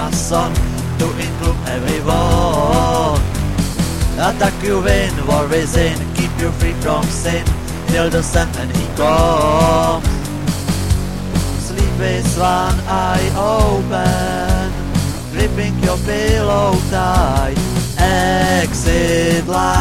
a song to include everyone. Attack you in, war within, keep you free from sin, till the Sandman he comes. Sleep with one eye open, gripping your pillow tight, exit light.